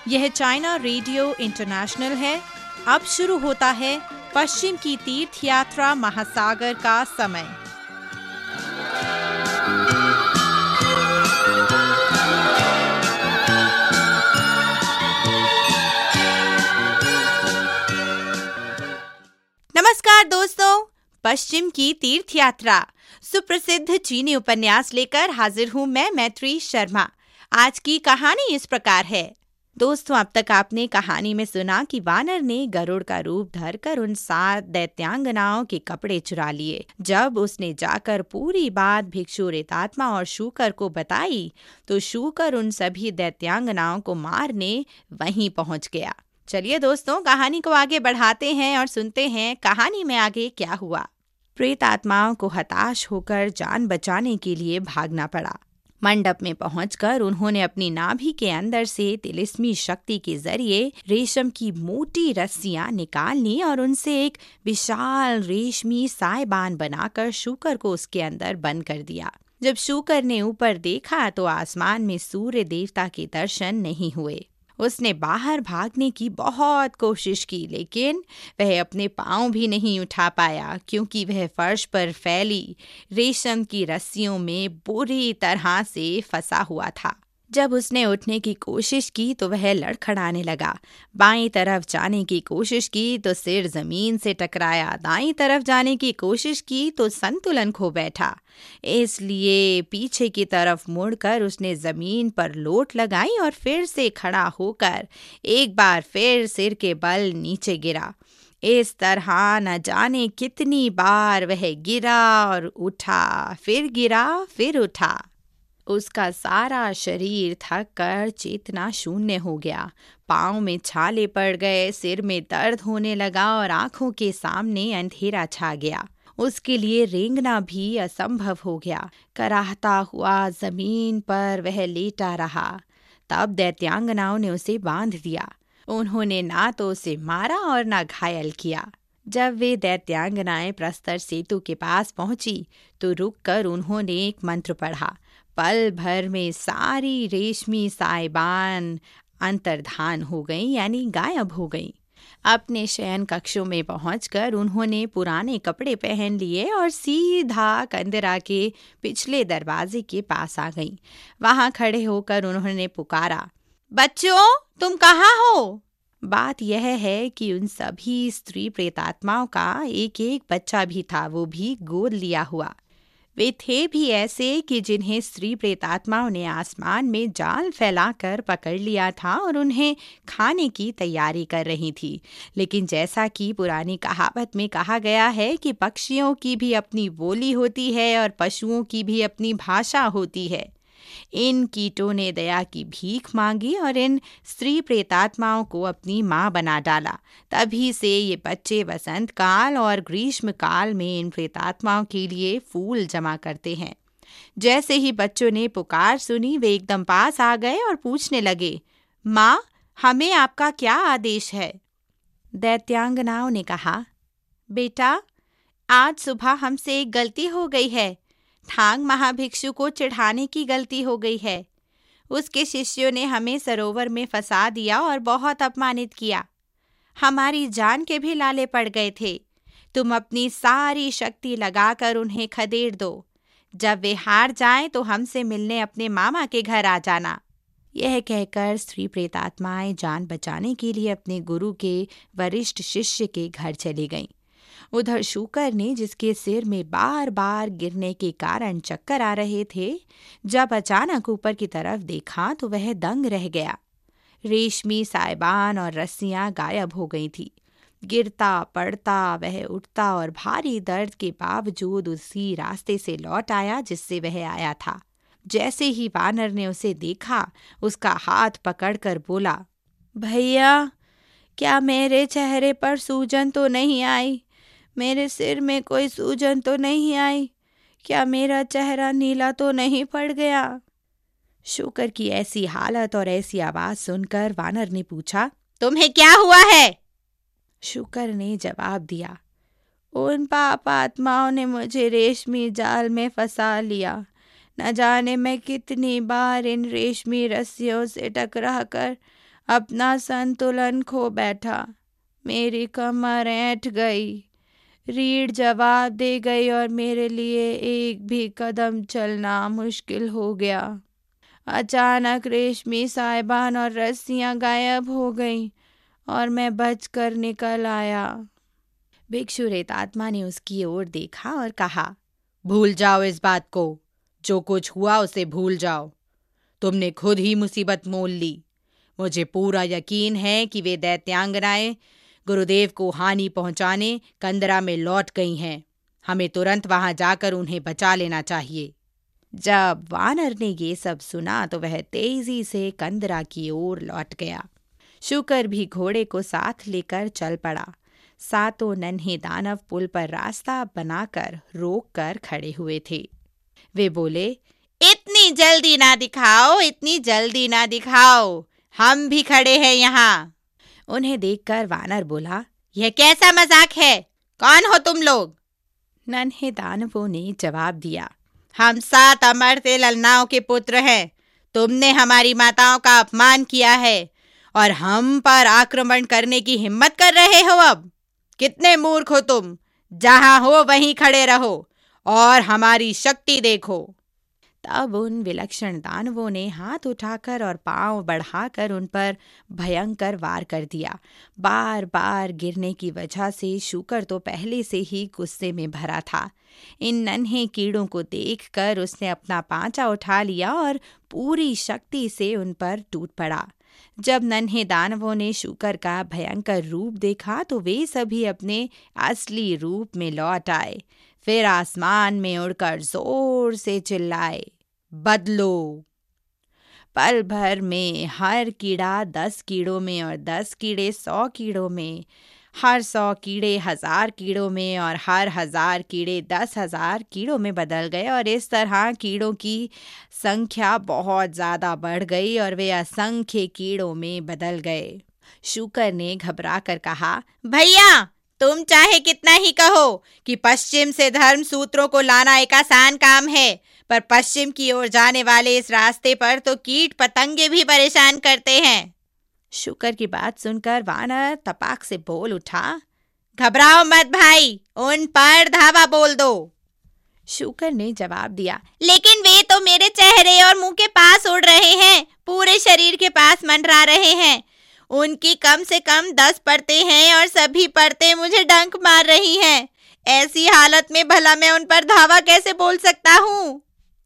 यह China radio international है। अब शुरू होता है पश्चिम की तीर्थ यात्रा महासागर का समय। नमस्कार दोस्तों, पश्चिम की तीर्थ यात्रा सुप्रसिद्ध चीनी उपन्यास लेकर हाजिर हूँ मैं मैत्री शर्मा। आज की कहानी इस प्रकार है। दोस्तों, अब तक आपने कहानी में सुना कि वानर ने गरुड़ का रूप धरकर उन 7 दैत्यांगनाओं के कपड़े चुरा लिए। जब उसने जाकर पूरी बात भिक्षु रेतात्मा और शूकर को बताई तो शूकर उन सभी दैत्यांगनाओं को मारने वहीं पहुंच गया। चलिए दोस्तों, कहानी को आगे बढ़ाते हैं और सुनते हैं कहानी में आगे क्या हुआ। प्रेत आत्माओं को हताश होकर जान बचाने के लिए भागना पड़ा। मंडप में पहुंचकर उन्होंने अपनी नाभि के अंदर से तिलिस्मी शक्ति के जरिए रेशम की मोटी रस्सियां निकाल ली और उनसे एक विशाल रेशमी सायबान बनाकर शूकर को उसके अंदर बंद कर दिया। जब शूकर ने ऊपर देखा तो आसमान में सूर्य देवता के दर्शन नहीं हुए। उसने बाहर भागने की बहुत कोशिश की, लेकिन वह अपने पांव भी नहीं उठा पाया क्योंकि वह फर्श पर फैली रेशम की रस्सियों में बुरी तरह से फंसा हुआ था। जब उसने उठने की कोशिश की तो वह लड़खड़ाने लगा। बाईं तरफ जाने की कोशिश की तो सिर जमीन से टकराया, दाईं तरफ जाने की कोशिश की तो संतुलन खो बैठा। इसलिए पीछे की तरफ मुड़कर उसने जमीन पर लोट लगाई और फिर से खड़ा होकर एक बार फिर सिर के बल नीचे गिरा। इस तरह न जाने कितनी बार वह गिरा और उठा, फिर गिरा फिर उठा। उसका सारा शरीर थक कर चेतना शून्य हो गया। पाँव में छाले पड़ गए, सिर में दर्द होने लगा और आंखों के सामने अंधेरा छा गया। उसके लिए रेंगना भी असंभव हो गया। कराहता हुआ जमीन पर वह लेटा रहा। तब दैत्यांगनाओं ने उसे बांध दिया। उन्होंने ना तो उसे मारा और ना घायल किया। जब वे दैत्यांगनाएं प्रस्तर सेतु के पास पहुंची तो रुककर उन्होंने एक मंत्र पढ़ा। पल भर में सारी रेशमी साइबान अंतर्धान हो गई, यानी गायब हो गई। अपने शयन कक्षों में पहुंचकर उन्होंने पुराने कपड़े पहन लिए और सीधा कंदरा के पिछले दरवाजे के पास आ गईं। वहां खड़े होकर उन्होंने पुकारा, बच्चों तुम कहाँ हो? बात यह है कि उन सभी स्त्री प्रेतात्माओं का एक एक बच्चा भी था, वो भी गोद लिया हुआ। वे थे भी ऐसे कि जिन्हें स्त्री प्रेतात्माओं ने आसमान में जाल फैलाकर पकड़ लिया था और उन्हें खाने की तैयारी कर रही थी। लेकिन जैसा कि पुरानी कहावत में कहा गया है कि पक्षियों की भी अपनी बोली होती है और पशुओं की भी अपनी भाषा होती है। इन कीटों ने दया की भीख मांगी और इन स्त्री प्रेतात्माओं को अपनी माँ बना डाला। तभी से ये बच्चे वसंत काल और ग्रीष्म काल में इन प्रेतात्माओं के लिए फूल जमा करते हैं। जैसे ही बच्चों ने पुकार सुनी, वे एकदम पास आ गए और पूछने लगे, माँ, हमें आपका क्या आदेश है? दैत्यांगनाओं ने कहा, बेटा, आज सुबह हमसे एक गलती हो गई है। थांग महाभिक्षु को चिढ़ाने की गलती हो गई है। उसके शिष्यों ने हमें सरोवर में फंसा दिया और बहुत अपमानित किया। हमारी जान के भी लाले पड़ गए थे। तुम अपनी सारी शक्ति लगाकर उन्हें खदेड़ दो। जब वे हार जाएं तो हमसे मिलने अपने मामा के घर आ जाना। यह कहकर स्त्री प्रेतात्माएं जान बचाने के लिए अपने गुरु के वरिष्ठ शिष्य के घर चली गईं। उधर शूकर ने, जिसके सिर में बार बार गिरने के कारण चक्कर आ रहे थे, जब अचानक ऊपर की तरफ देखा तो वह दंग रह गया। रेशमी साइबान और रस्सियां गायब हो गई थी। गिरता पड़ता वह उठता और भारी दर्द के बावजूद उसी रास्ते से लौट आया जिससे वह आया था। जैसे ही वानर ने उसे देखा, उसका हाथ पकड़कर बोला, भैया, क्या मेरे चेहरे पर सूजन तो नहीं आई? मेरे सिर में कोई सूजन तो नहीं आई? क्या मेरा चेहरा नीला तो नहीं पड़ गया? शूकर की ऐसी हालत और ऐसी आवाज सुनकर वानर ने पूछा, तुम्हें क्या हुआ है? शूकर ने जवाब दिया, उन पाप आत्माओं ने मुझे रेशमी जाल में फंसा लिया। न जाने मैं कितनी बार इन रेशमी रस्सियों से टकरा कर अपना संतुलन खो बैठा। मेरी कमर ऐंठ गई, रीढ़ जवाब दे गई और मेरे लिए एक भी कदम चलना मुश्किल हो गया। अचानक रेशमी साहिबान और रस्सियां गायब हो गईं और मैं बचकर निकल आया। भिक्षु रेतात्मा ने उसकी ओर देखा और कहा, भूल जाओ इस बात को। जो कुछ हुआ उसे भूल जाओ। तुमने खुद ही मुसीबत मोल ली। मुझे पूरा यकीन है कि वे दैत्यांगनाएं गुरुदेव को हानि पहुंचाने कंदरा में लौट गई हैं। हमें तुरंत वहां जाकर उन्हें बचा लेना चाहिए। जब वानर ने ये सब सुना तो वह तेजी से कंदरा की ओर लौट गया। शुकर भी घोड़े को साथ लेकर चल पड़ा। सातों नन्हे दानव पुल पर रास्ता बनाकर रोक कर खड़े हुए थे। वे बोले, इतनी जल्दी ना दिखाओ, इतनी जल्दी ना दिखाओ, हम भी खड़े हैं यहाँ। उन्हें देखकर वानर बोला, यह कैसा मजाक है? कौन हो तुम लोग? नन्हे दानवों ने जवाब दिया, हम 7 अमरते ललनाओं के पुत्र हैं। तुमने हमारी माताओं का अपमान किया है और हम पर आक्रमण करने की हिम्मत कर रहे हो। अब कितने मूर्ख हो तुम। जहां हो वहीं खड़े रहो और हमारी शक्ति देखो। तब उन विलक्षण दानवों ने हाथ उठाकर और पांव बढ़ाकर उन पर भयंकर वार कर दिया। बार बार गिरने की वजह से शुकर तो पहले से ही गुस्से में भरा था। इन नन्हे कीड़ों को देखकर उसने अपना पांचा उठा लिया और पूरी शक्ति से उन पर टूट पड़ा। जब नन्हे दानवों ने शुकर का भयंकर रूप देखा तो वे सभी अपने असली रूप में लौट आए। फिर आसमान में उड़कर जोर से चिल्लाए, बदलो। पल भर में हर कीड़ा 10 कीड़ों में और 10 कीड़े 100 कीड़ों में, हर 100 कीड़े 1000 कीड़ों में और हर 1000 कीड़े 10,000 कीड़ों में बदल गए। और इस तरह कीड़ों की संख्या बहुत ज़्यादा बढ़ गई और वे असंख्य कीड़ों में बदल गए। शुकर ने घबरा कर कहा, भैया, तुम चाहे कितना ही कहो कि पश्चिम से धर्म सूत्रों को लाना एक आसान काम है, पर पश्चिम की ओर जाने वाले इस रास्ते पर तो कीट पतंगे भी परेशान करते हैं। शुकर की बात सुनकर वानर तपाक से बोल उठा, घबराओ मत भाई, उन पर धावा बोल दो। शुकर ने जवाब दिया, लेकिन वे तो मेरे चेहरे और मुंह के पास उड़ रहे हैं, पूरे शरीर के पास मंडरा रहे हैं। उनकी कम से कम 10 परतें हैं और सभी परतें मुझे डंक मार रही हैं। ऐसी हालत में भला मैं उन पर धावा कैसे बोल सकता हूँ?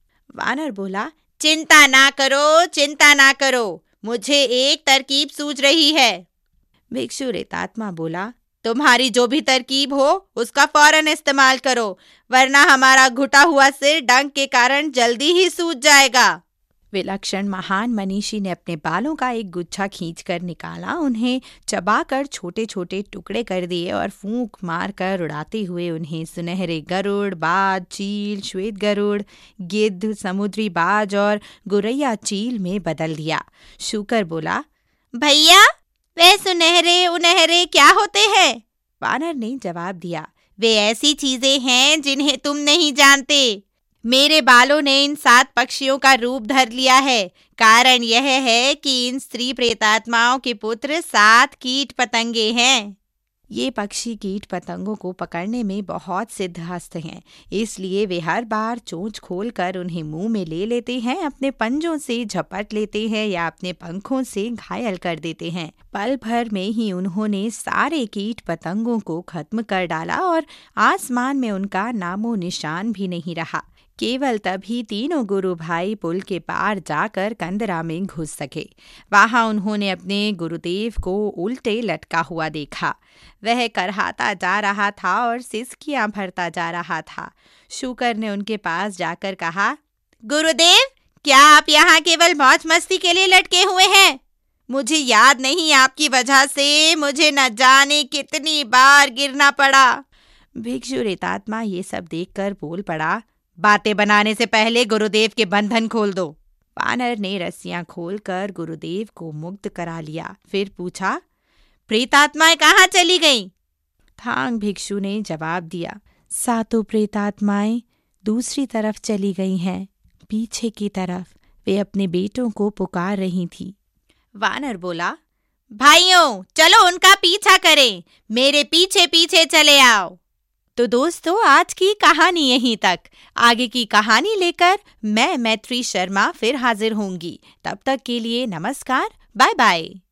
वानर बोला, चिंता ना करो, चिंता ना करो, मुझे एक तरकीब सूझ रही है। भिक्षु रेतात्मा बोला, तुम्हारी जो भी तरकीब हो उसका फौरन इस्तेमाल करो, वरना हमारा घुटा हुआ सिर डंक के कारण जल्दी ही सूज जाएगा। विलक्षण महान मनीषी ने अपने बालों का एक गुच्छा खींचकर निकाला, उन्हें चबाकर छोटे छोटे टुकड़े कर दिए और फूंक मारकर उड़ाते हुए उन्हें सुनहरे गरुड़, बाज, चील, श्वेत गरुड़, गिद्ध, समुद्री बाज और गुरैया चील में बदल दिया। शुकर बोला, भैया, वे सुनहरे उनहरे क्या होते हैं? वानर ने जवाब दिया, वे ऐसी चीजें हैं जिन्हें तुम नहीं जानते। मेरे बालों ने इन 7 पक्षियों का रूप धर लिया है। कारण यह है कि इन स्त्री प्रेतात्माओं के पुत्र 7 कीट पतंगे हैं। ये पक्षी कीट पतंगों को पकड़ने में बहुत सिद्धहस्त हैं, इसलिए वे हर बार चोंच खोलकर उन्हें मुंह में ले लेते हैं, अपने पंजों से झपट लेते हैं या अपने पंखों से घायल कर देते हैं। पल भर में ही उन्होंने सारे कीट पतंगों को खत्म कर डाला और आसमान में उनका नामो निशान भी नहीं रहा। केवल तभी तीनों गुरु भाई पुल के पार जाकर कंदरा में घुस सके। वहां उन्होंने अपने गुरुदेव को उल्टे लटका हुआ देखा। वह करहाता जा रहा था और सिसकियां भरता जा रहा था। शुकर ने उनके पास जाकर कहा, गुरुदेव, क्या आप यहाँ केवल मौज मस्ती के लिए लटके हुए हैं? मुझे याद नहीं, आपकी वजह से मुझे न जाने कितनी बार गिरना पड़ा। भिक्षु रेतात्मा ये सब देखकर बोल पड़ा, बातें बनाने से पहले गुरुदेव के बंधन खोल दो। वानर ने रस्सियां खोलकर गुरुदेव को मुक्त करा लिया। फिर पूछा, प्रेतात्माएं कहाँ चली गईं? थांग भिक्षु ने जवाब दिया, 7 प्रेतात्माएं दूसरी तरफ चली गई हैं, पीछे की तरफ। वे अपने बेटों को पुकार रही थी। वानर बोला, भाइयों चलो उनका पीछा करें, मेरे पीछे पीछे चले आओ। तो दोस्तों आज की कहानी यहीं तक। आगे की कहानी लेकर मैं मैत्री शर्मा फिर हाजिर होंगी। तब तक के लिए नमस्कार, बाय बाय।